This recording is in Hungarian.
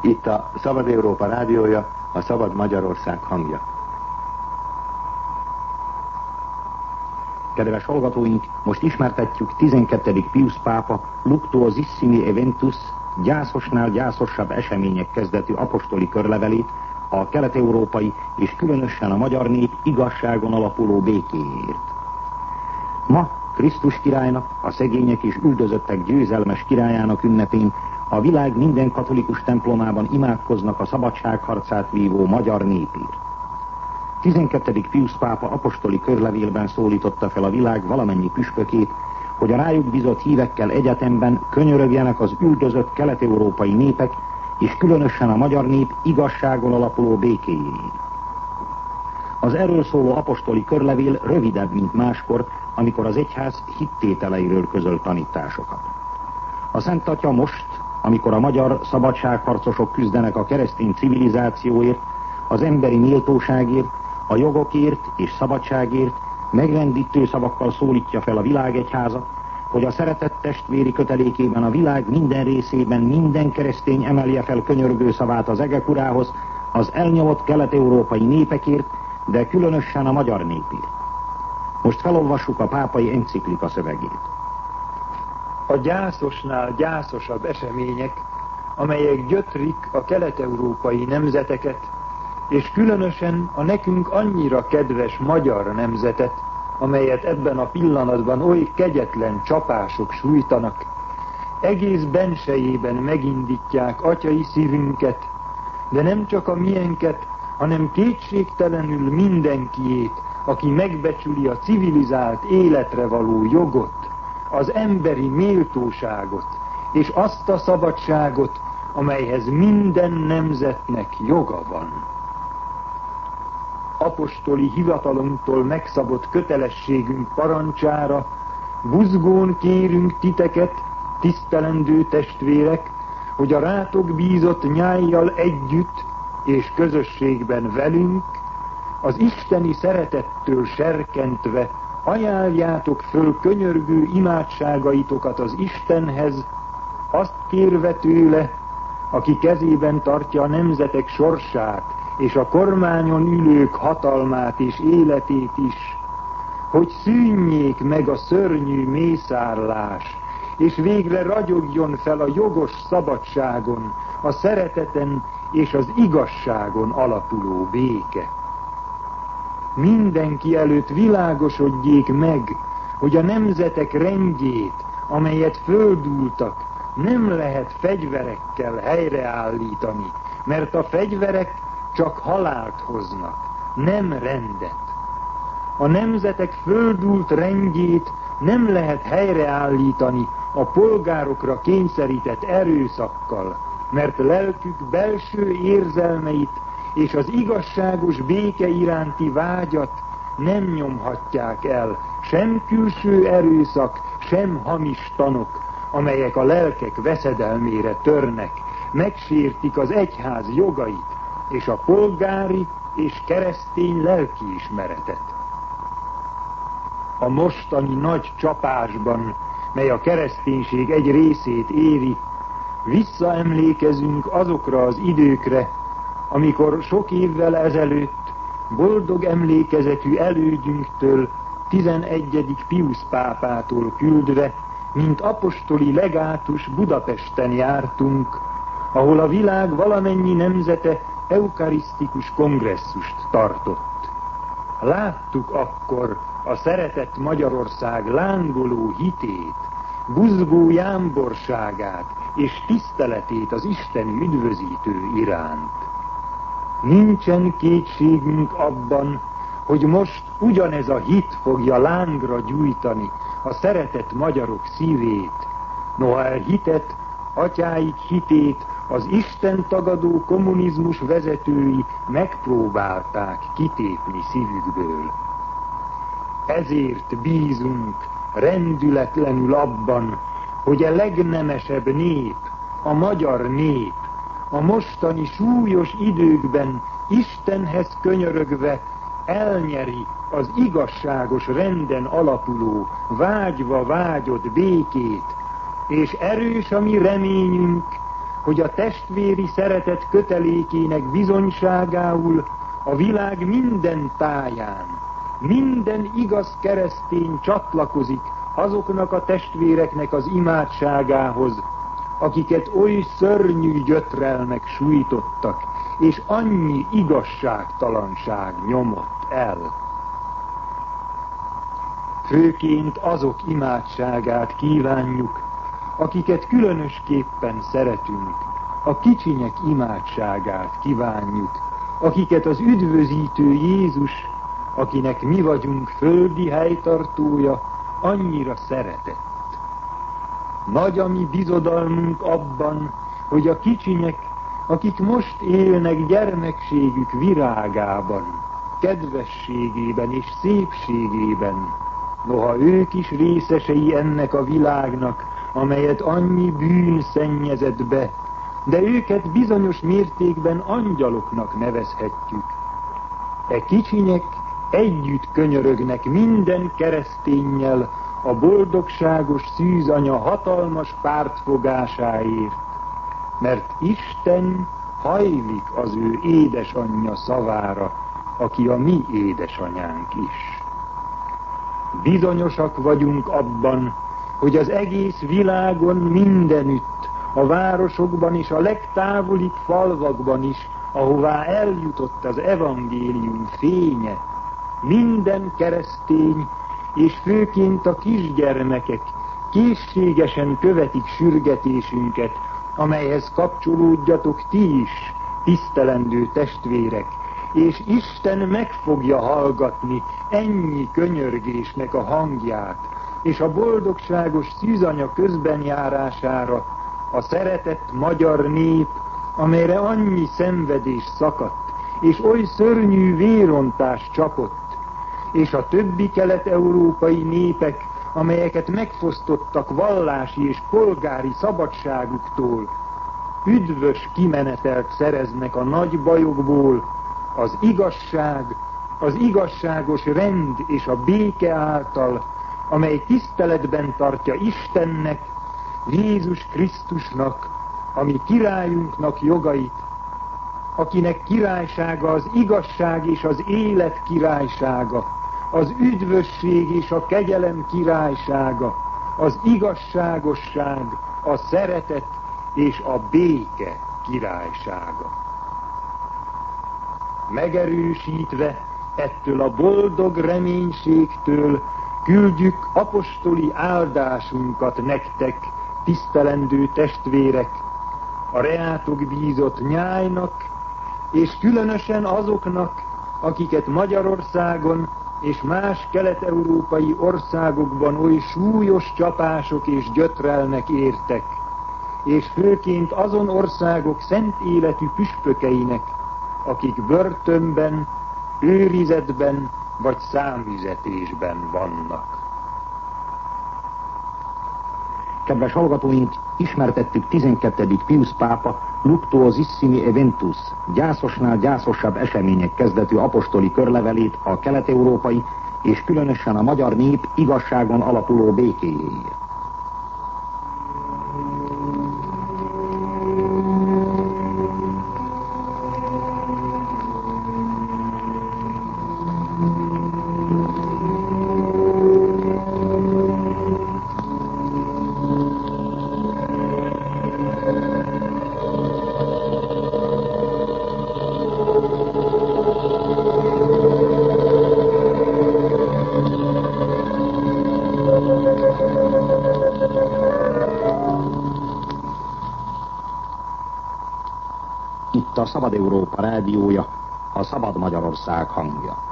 Itt a Szabad Európa rádiója, a Szabad Magyarország hangja. Kedves hallgatóink, most ismertetjük 12. Pius pápa Luctuosissimi Eventus gyászosnál gyászosabb események kezdetű apostoli körlevelét a kelet-európai és különösen a magyar nép igazságon alapuló békéért. Ma Krisztus királynak, a szegények és üldözöttek győzelmes királyának ünnepén a világ minden katolikus templomában imádkoznak a szabadságharcát vívó magyar népért. 12. Pius pápa apostoli körlevélben szólította fel a világ valamennyi püspökét, hogy a rájuk bizott hívekkel egyetemben könyörögjenek az üldözött kelet-európai népek, és különösen a magyar nép igazságon alapuló békéjéért. Az erről szóló apostoli körlevél rövidebb, mint máskor, amikor az egyház hittételeiről közöl tanításokat. A Szent Atya most, amikor a magyar szabadságharcosok küzdenek a keresztény civilizációért, az emberi méltóságért, a jogokért és szabadságért, megrendítő szavakkal szólítja fel a világegyházat, hogy a szeretett testvéri kötelékében a világ minden részében minden keresztény emelje fel könyörgő szavát az egek urához, az elnyomott kelet-európai népekért, de különösen a magyar népért. Most felolvassuk a pápai enciklika szövegét. A gyászosnál gyászosabb események, amelyek gyötrik a kelet-európai nemzeteket, és különösen a nekünk annyira kedves magyar nemzetet, amelyet ebben a pillanatban oly kegyetlen csapások sújtanak, egész bensejében megindítják atyai szívünket, de nem csak a miénket, hanem kétségtelenül mindenkiét, aki megbecsüli a civilizált életre való jogot, az emberi méltóságot, és azt a szabadságot, amelyhez minden nemzetnek joga van. Apostoli hivatalunktól megszabott kötelességünk parancsára buzgón kérünk titeket, tisztelendő testvérek, hogy a rátok bízott nyájjal együtt és közösségben velünk, az isteni szeretettől serkentve ajánljátok föl könyörgő imádságaitokat az Istenhez, azt kérve tőle, aki kezében tartja a nemzetek sorsát, és a kormányon ülők hatalmát és életét is, hogy szűnjék meg a szörnyű mészárlás, és végre ragyogjon fel a jogos szabadságon, a szereteten és az igazságon alapuló béke. Mindenki előtt világosodjék meg, hogy a nemzetek rendjét, amelyet földúltak, nem lehet fegyverekkel helyreállítani, mert a fegyverek csak halált hoznak, nem rendet. A nemzetek földúlt rendjét nem lehet helyreállítani a polgárokra kényszerített erőszakkal, mert lelkük belső érzelmeit és az igazságos béke iránti vágyat nem nyomhatják el, sem külső erőszak, sem hamis tanok, amelyek a lelkek veszedelmére törnek, megsértik az egyház jogait, és a polgári és keresztény lelkiismeretet. A mostani nagy csapásban, mely a kereszténység egy részét éri, visszaemlékezünk azokra az időkre, amikor sok évvel ezelőtt boldog emlékezetű elődünktől, 11. Pius pápától küldve, mint apostoli legátus Budapesten jártunk, ahol a világ valamennyi nemzete eukarisztikus kongresszust tartott. Láttuk akkor a szeretett Magyarország lángoló hitét, buzgó jámborságát és tiszteletét az isteni üdvözítő iránt. Nincsen kétségünk abban, hogy most ugyanez a hit fogja lángra gyújtani a szeretett magyarok szívét, noha a hitet, atyáik hitét az Isten tagadó kommunizmus vezetői megpróbálták kitépni szívükből. Ezért bízunk rendületlenül abban, hogy a legnemesebb nép, a magyar nép, a mostani súlyos időkben Istenhez könyörögve elnyeri az igazságos renden alapuló, vágyva vágyott békét, és erős a mi reményünk, hogy a testvéri szeretet kötelékének bizonyságául a világ minden táján minden igaz keresztény csatlakozik azoknak a testvéreknek az imádságához, akiket oly szörnyű gyötrelmek sújtottak, és annyi igazságtalanság nyomott el. Főként azok imádságát kívánjuk, akiket különösképpen szeretünk, a kicsinyek imádságát kívánjuk, akiket az üdvözítő Jézus, akinek mi vagyunk földi helytartója, annyira szeretett. Nagy a mi bizodalmunk abban, hogy a kicsinyek, akik most élnek gyermekségük virágában, kedvességében és szépségében, noha ők is részesei ennek a világnak, amelyet annyi bűn szennyezett be, de őket bizonyos mértékben angyaloknak nevezhetjük. E kicsinyek együtt könyörögnek minden kereszténnyel a boldogságos szűzanya hatalmas pártfogásáért, mert Isten hajlik az ő édesanyja szavára, aki a mi édesanyánk is. Bizonyosak vagyunk abban, hogy az egész világon mindenütt, a városokban és a legtávolibb falvakban is, ahová eljutott az evangélium fénye, minden keresztény, és főként a kisgyermekek készségesen követik sürgetésünket, amelyhez kapcsolódjatok ti is, tisztelendő testvérek, és Isten meg fogja hallgatni ennyi könyörgésnek a hangját, és a boldogságos szűzanya közbenjárására a szeretett magyar nép, amelyre annyi szenvedés szakadt, és oly szörnyű vérontás csapott, és a többi kelet-európai népek, amelyeket megfosztottak vallási és polgári szabadságuktól, üdvös kimenetelt szereznek a nagy bajokból, az igazság, az igazságos rend és a béke által, amely tiszteletben tartja Istennek, Jézus Krisztusnak, ami királyunknak jogait, akinek királysága az igazság és az élet királysága, az üdvösség és a kegyelem királysága, az igazságosság, a szeretet és a béke királysága. Megerősítve ettől a boldog reménységtől küldjük apostoli áldásunkat nektek, tisztelendő testvérek, a reátok bízott nyájnak, és különösen azoknak, akiket Magyarországon és más kelet-európai országokban oly súlyos csapások és gyötrelmek értek, és főként azon országok szent életű püspökeinek, akik börtönben, őrizetben vagy számüzetésben vannak. Kedves hallgatóink, ismertettük 12. Pius pápa Luctuosissimi Eventus, gyászosnál gyászosabb események kezdetű apostoli körlevelét a kelet-európai és különösen a magyar nép igazságon alapuló békéjéért. Itt a Szabad Európa rádiója, a Szabad Magyarország hangja.